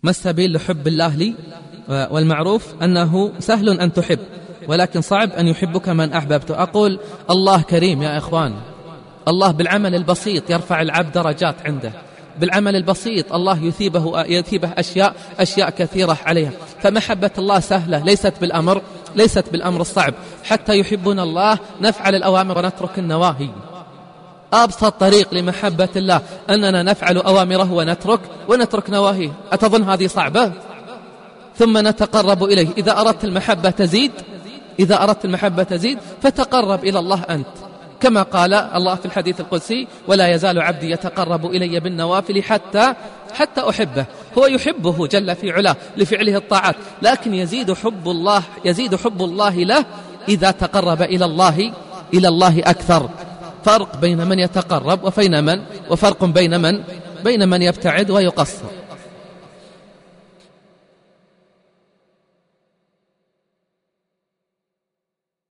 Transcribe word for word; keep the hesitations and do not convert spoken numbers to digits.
ما السبيل لحب الله لي؟ والمعروف أنه سهل أن تحب، ولكن صعب أن يحبك من أحببت. أقول الله كريم يا إخوان، الله بالعمل البسيط يرفع العبد درجات عنده، بالعمل البسيط الله يثيبه يثيبه أشياء أشياء كثيرة عليها. فمحبة الله سهلة، ليست بالأمر ليست بالأمر الصعب. حتى يحبون الله نفعل الأوامر ونترك النواهي. أبسط طريق لمحبة الله أننا نفعل أوامره ونترك ونترك نواهيه. أتظن هذه صعبة؟ ثم نتقرب إليه. إذا أردت المحبة تزيد إذا أردت المحبة تزيد فتقرب إلى الله أنت، كما قال الله في الحديث القدسي: ولا يزال عبدي يتقرب إلي بالنوافل حتى حتى أحبه. هو يحبه جل في علاه لفعله الطاعات، لكن يزيد حب الله يزيد حب الله له إذا تقرب إلى الله إلى الله أكثر. فرق بين من يتقرب وبين من وفرق بين من بين من يبتعد ويقصر.